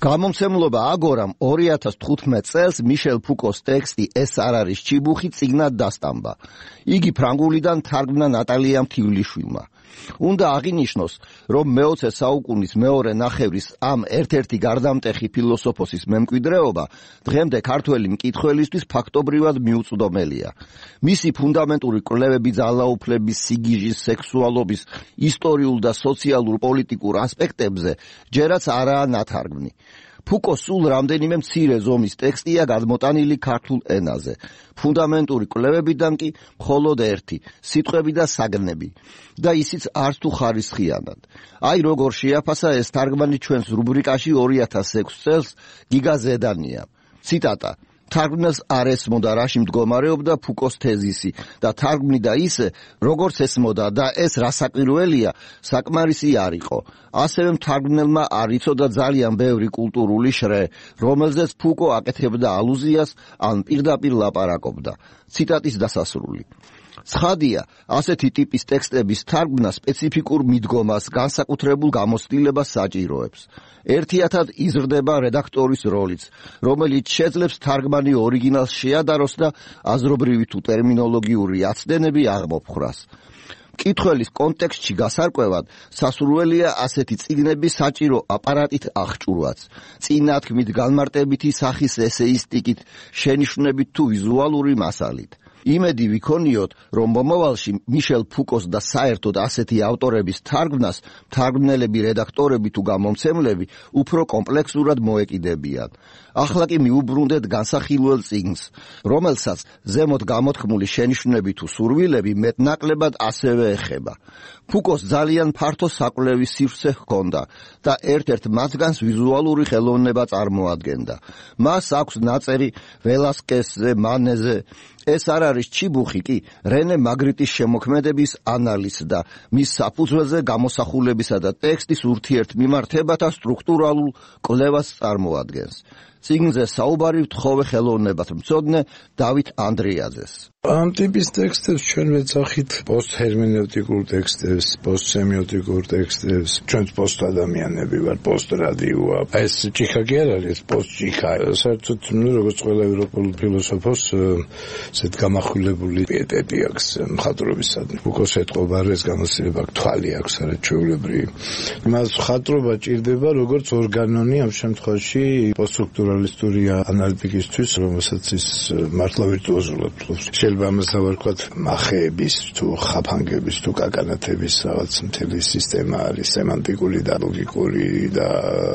გამომცემლობა აგორამ 2015 წელს მიშელ ფუკოს ტექსტი ეს არ არის ჩიბუხი წიგნად დასტამბა. იგი ფრანგულიდან თარგმნა ნატალია მთივლიშვილმა. უნდა აღინიშნოს, რომ მე-20 საუკუნის მეორე ნახევრის ამ ერთ-ერთი გარდამტეხი ფილოსოფოსის მემკვიდრეობა დღემდე ქართველი მკითხველისთვის ფაქტობრივად მიუწვდომელია. მისი ფუნდამენტური კვლევები ძალაუფლების, სიგიჟის, სექსუალობის, ისტორიულ და სოციალურ-პოლიტიკურ ასპექტებზე ჯერაც არაა ნათარგმნი. ფუკოს სულ რამდენიმე მცირე ზომის ტექსტია გადმოტანილი ქართულ ენაზე. ფუნდამენტური კვლევებიდან კი მხოლოდ ერთი, სიტყვები და საგნები. და ისიც არც თუ ხარისხიანად. აი როგორ შეაფასა ეს თარგმანი ჩვენს რუბრიკაში 2006 წელს გიგა ზედანია. ციტატა: თარგმნელს არ ესმოდა რაში მდგომარეობდა ფუკოს თეზისი და თარგმნიდა ისე, როგორც ესმოდა და ეს რასაკვირველია, საკმარისი არ იყო. ასევე მთარგმნელმა არ იცოდა ძალიან ბევრი კულტურული შრე, რომელზეც ფუკო აკეთებდა ალუზიას ან პირდაპირ ლაპარაკობდა. ციტატის დასასრული. ცხადია, ასეთი ტიპის ტექსტების თარგმნა სპეციფიკურ მიდგომას, განსაკუთრებულ გამოცდილებას საჭიროებს. ერთიათად იზრდება რედაქტორის როლიც, რომელიც შეძლებს თარგმანი ორიგინალს შეადაროს და აზრობრივი თუ ტერმინოლოგიური აცდენები აღმოფხრას. მკითხველის კონტექსტში გასარკვევად სასურველია ასეთი წიგნების საჭირო აპარატით აღჭურვაც, წინათქმით, განმარტებითი სახის ესეისტიკით, შენიშვნებით თუ ვიზუალური მასალით. იმედი ვიქონიოთ, რომ მომავალში მიშელ ფუკოს და საერთოდ ასეთი ავტორების თარგმნას თარგმნელები, რედაქტორები თუ გამომცემლები უფრო კომპლექსურად მოეკიდებიან. ახლა კი მიუბრუნდეთ განსახილველ წიგნს, რომელსაც ზემოთ გამოთქმული შენიშვნები თუ სურვილები მეტნაკლებად ასევე ეხება. ფუკოს ძალიან ფართო საკვლევის სივრცე ჰქონდა და ერთ-ერთ მათგანს ვიზუალური ხელოვნება წარმოადგენდა. მას აქვს ნაწერი ველასკესზე, მანეზე. ეს არ არის ჩიბუხი კი რენე მაგრიტის შემოქმედების ანალიზს და მის საფუძველზე გამოსახულებისა და ტექსტის ურთიერთმიმართებათა სტრუქტურალურ კვლევას წარმოადგენს. წიგნზე საუბარი ვთხოვე ხელოვნებათმცოდნე დავით ანდრიაძეს. ამ ტიპის ტექსტებს ჩვენ ვეძახით პოსტჰერმენევტიკურ ტექსტებს, პოსტსემიოტიკურ ტექსტებს. ჩვენ პოსტადამიანები ვარ, პოსტრადიოა. ეს ჭიქა კი არ არის, პოსტჭიქა. საერთოდ, როგორც ყველა ევროპული ფილოსოფოს, ესეთ გამახვილებული პიეტეტი აქვს მხატვრობისადმი. ფუკოს ეთყობა, ეს გამოცდილება თვალი აქვს არაჩვეულებრივი. მას მხატვრობა ჭირდება როგორც ორგანონი ამ შემთხვევაში პოსტსტრუქტურალისტური ანალიტიკისთვის, რომელსაც ის მართლა ვირტუოზულად ფლობს. ამას ავარქვათ მახეების თუ ხაფანგების თუ კაკანათების რაღაც მთელი სისტემა არის სემანტიკური და ლოგიკური და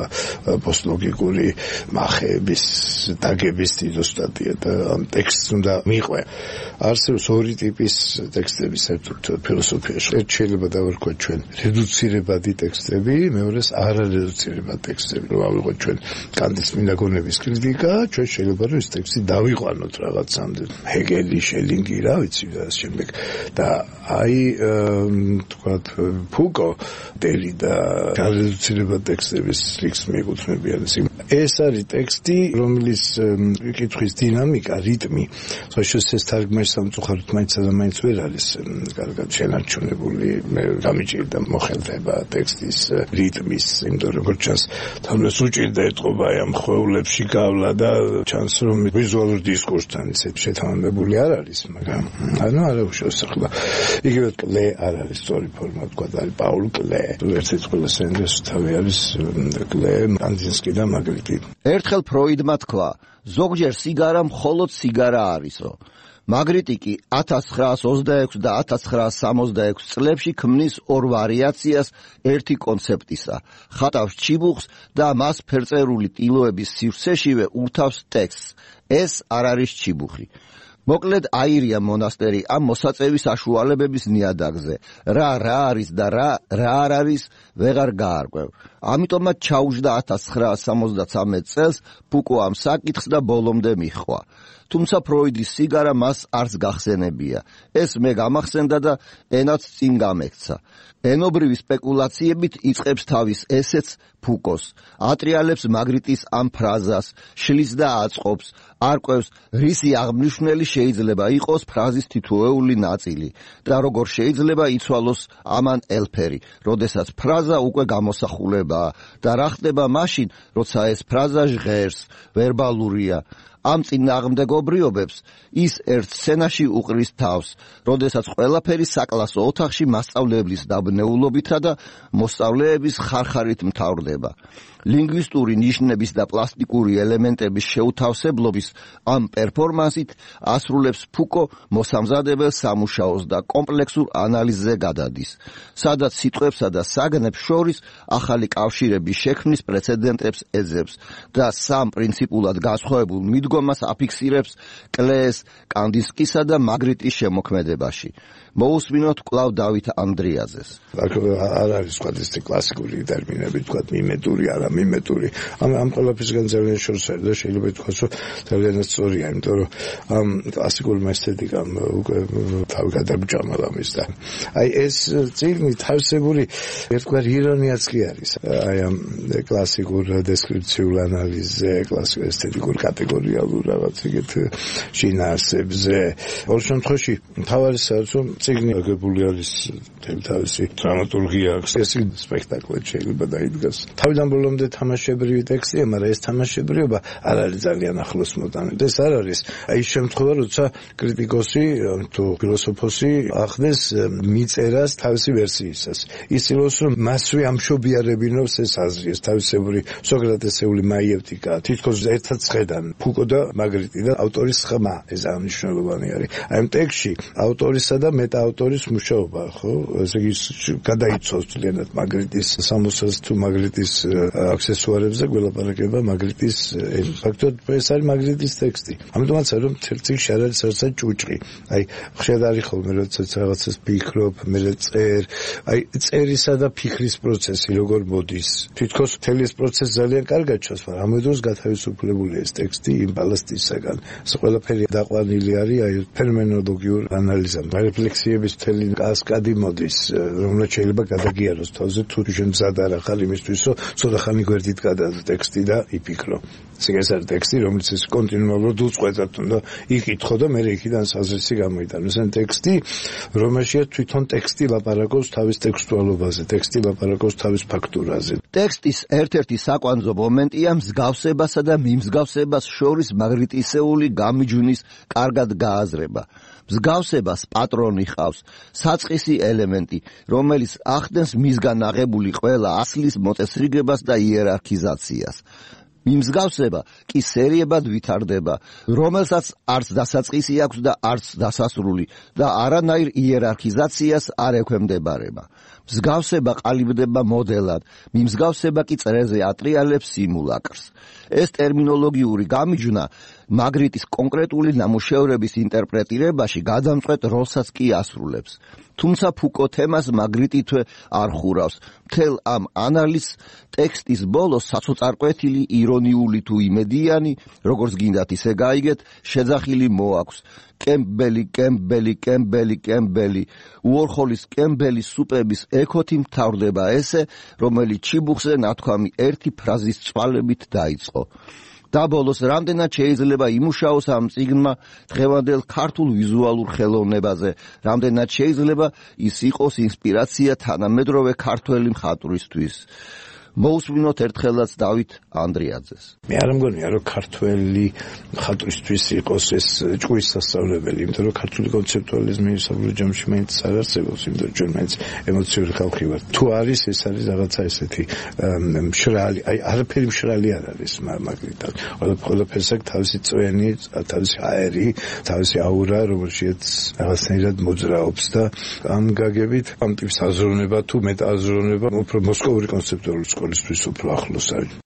პოსტლოგიკური მახეების დაგების დიდოსტატია და ამ ტექსტს უნდა მიყვე. არსებობს ორი ტიპის ტექსტები საერთოდ ფილოსოფიაში. ერთ შეიძლება დავარქვათ ჩვენ რედუცირებადი ტექსტები, მეორეს არარედუცირებადი ტექსტები. რომ ავიღოთ ჩვენ კანტის წმინდა გონების კრიტიკა, ჩვენ შეიძლება რომ ეს ტექსტი დავიყვანოთ რაღაცამდე. ჰეგელი, შელინგი, რა ვიცი და შემდეგ. და აი თქვათ ფუკო დელი და გარედუცირებადი ტექსტების რიგს მიეკუთვნებიან. ეს არის ტექსტი, რომლის კითხვის დინამიკა, რიტმი, სწორედ ეს თარგმანი სამწუხაროდ მაინცსა და მაინც ვერ არის კარგად შენარჩუნებული. მე გამიჭირდა მოხელდება ტექსტის რიტმის, იმიტომ რომ როგორც ჩანს, თამას უჭირდა ეთყობა ამ ხვეულებში გავლა და ჩანს რომ ვიზუალურ დისკურსთან ისე შეთანხმებული არ არის, მაგრამ ანუ არა უშავს ახლა. იგივე კლე არ არის სწორი ფორმა, თქვა არის პაულ კლე. ერთ-ერთი ყველა სენდეს თავი არის კლე, კანდინსკი და მაგრიტი. ერთხელ ფროიდმა თქვა, ზოგჯერ სიგარა მხოლოდ სიგარა არისო. მაგრიტი კი 1926 და 1966 წლებში ქმნის ორ ვარიაციას ერთი კონცეპტისა. ხატავს ჩიბუხს და მას ფერწერული ტილოების სივრცეშივე ურთავს ტექსტს. ეს არ არის ჩიბუხი. მოკლედ აირია მონასტერი ამ მოსაწევის საშუალებების ნიადაგზე. რა არის და რა არ არის, ვეღარ გაარკვევ. ამიტომაც ჩაუждდა 1973 წელს ფუკო ამ საკითხს და ბოლომდე მიჰყვა. თუმცა ფროიდის სიგარა მას არც გახსენებია. ეს მე გამახსენდა და ენაც წინ გამექცა. ენობრივი სპეკულაციებით იწყებს თავის ესეც ფუკოს. ატრიალებს მაგრიტის ამ ფრაზას, შლის და აწყობს, არკვევს, რისი აღმნიშვნელი შეიძლება იყოს ფრაზის თითოეული ნაწილი და როგორ შეიძლება იცვალოს ამან ელფერი, როდესაც ფრაზა უკვე გამოსახულებაა და რა ხდება მაშინ, როცა ეს ფრაზა ჟღერს, ვერბალურია. ამ წინააღმდეგობრიობებს ის ერთ სცენაში უყრის თავს, როდესაც ყველაფერი საკლასო ოთახში მასწავლებლის დაბნეულობითა და მოსწავლეების ხარხარით მთავრდება. ლინგვისტური ნიშნების და პლასტიკური ელემენტების შეუთავსებლობის ამ პერფორმანსით ასრულებს ფუკო მოსამზადებელ სამუშაოს და კომპლექსურ ანალიზზე გადადის, სადაც სიტყვებსა და საგნებს შორის ახალი კავშირების შექმნის პრეცედენტებს ეძებს და სამ პრინციპულად განსხვავებულ მიდგომას აფიქსირებს კლეეს, კანდინსკისა და მაგრიტის შემოქმედებაში. მოусმინოთ კვლავ დავით ანდრიაძეს. არ არის თქვა ეს კლასიკური ტერმინები, თქვა მიმეტური, არა მიმეტური. ამ ყველაფერსგან ძალიან შორს არის და შეიძლება ითქვას, რომ ძალიან სწორია, იმიტომ რომ ამ კლასიკურმა ესთეტიკამ უკვე თავი გადაგჭამა ამის და აი ეს წიგნი თავისებური ერთგვარ ირონიაც კი არის. აი ამ კლასიკურ დესკრიფციულ ანალიზზე, კლასიკურ ესთეტიკურ კატეგორიალურ რაღაც ეგეთ შინაარსებზე. ორ შემთხვევაში მთავარი საერთოდ რომ წიგნი აგებული არის თავისი დრამატურგია აქვს. ეს სპექტაკლი შეიძლება დაიდგას. თავიდან ბოლომდე თამაშებრივი ტექსტია, მაგრამ ეს თამაშებრიობა არ არის ძალიან ახლოს მოტანილი. ეს არ არის აი ის შემთხვევა, როცა კრიტიკოსი თუ ფილოსოფოსი ახდენს მიწერას თავისი ვერსიისას. ისწავლოს რომ მასვე ამშობიარებინოს ეს აზრი, ეს თავისებური სოკრატესეული მაიევტიკა. თითქოს ერთად ხედან ფუკო და მაგრიტი და ავტორის ხმა, ეს აღნიშნულოვანი არის. აი ამ ტექსტში ავტორისა და მეტაავტორის მუშაობა, ხო? ესე იგი გადაიცვალს ძალიანად მაგრიტის სამოსას თუ მაგრიტის აქსესუარებზე გველაპარაკება მაგრიტის ფაქტობრივად ეს არის მაგრიტის ტექსტი. ამიტომაც რომ თერციგში არ არის საერთოდ ჭუჭყი. აი ხშირად არის ხოლმე როდესაც რაღაცას ფიქრობ, მე წერ, აი წერისა და ფიქრის პროცესი როგორ მოდის. თითქოს მთელი ეს პროცესი ძალიან კარგად ჩანს, მაგრამ ამ დროს გათავისუფლებულია ეს ტექსტი იმ ბალასტისაგან. ეს ყველაფერი დაყვანილი არის აი ფენომენოლოგიურ ანალიზად. რეფლექსიების მთელი კასკადი მოდის, რომელიც შეიძლება გადაგიაროს თავზე თუ შენ მზად არ ახარ იმისთვის, რომ ცოტა ხანი გვერდით გადააძ ტექსტი და იფიქრო. ეს არის ტექსტი, რომელიც ის კონტინუალურად უწყვეტად უნდა იკითხო და მე იქიდან საზრისი გამოიტანოს. ეს ტექსტი, რომელშია თვითონ ტექსტი ლაპარაკობს თავის ტექსტუალობაზე, ტექსტი ლაპარაკობს თავის ფაქტურაზე. ტექსტის ერთ-ერთი საკვანძო მომენტია მსგავსებასა და მიმსგავსებას შორის მაგრიტისეული გამიჯვნის კარგად გააზრება. მსგავსებას პატრონი ჰყავს, საწყისი ელემენტი, რომელიც ახდენს მისგან აღებული ყველა ასლის მოწესრიგებას და იერარქიზაციას. მიმსგავსება კი სერიებად ვითარდება, რომელსაც არც დასაწყისი აქვს და არც დასასრული და არანაირ იერარქიზაციას არ ექვემდებარება. მსგავსება ყალიბდება მოდელად, მიმსგავსება კი წრეზე ატრიალებს სიმულაკრს. ეს ტერმინოლოგიური გამიჯვნა მაგრიტის კონკრეტული ნამუშევრების ინტერპრეტირებაში გადამწყვეტ როლსაც კი ასრულებს. თუმცა ფუკო თემას მაგრიტითვე არ ხურავს. მთელ ამ ანალიზს ტექსტის ბოლოს საცოწარკვეთილი, ირონიული თუ იმედიანი, როგორც გინდათ ისე გაიგეთ, შეძახილი მოაქვს. კემბელი, უორხოლის კემბელის სუპების ექოთი მთავრდება ესე, რომელიც ჩიბუხზე ნათქვამი ერთი ფრაზის წვალებით დაიწყო. და ბოლოს რამდენად შეიძლება იმუშაოს ამ წიგნმა დღევანდელ ქართულ ვიზუალურ ხელოვნებაზე, რამდენად შეიძლება ის იყოს ინსპირაცია თანამედროვე ქართველი მხატვრისთვის. მოусმინოთ ერთხელაც დავით ანდრიაძეს. მე არ მგონია რომ ქართველი მხატვრისთვის იყოს ეს ჭკუის სასწავლებელი, იმიტომ რომ ქართული კონცეპტუალიზმი საბოლოო ჯამში მაინც არ არსებობს, იმიტომ რომ ჩვენ მაინც ემოციური ხალხი ვართ. თუ არის, ეს არის რაღაცა ესეთი მშრალი, აი არაფერი მშრალი არ არის მაგრიტად. ყველაფერს აქვს თავისი წვენი, თავისი აერი, თავისი აურა, რომელშიც რაღაცნაირად მოძრაობს და ამ გაგებით ამ ტიპის აზროვნება თუ მეტაზროვნება უფრო მოსკოვური კონცეპტუალური სკოლისთვის უფრო ახლოს არის.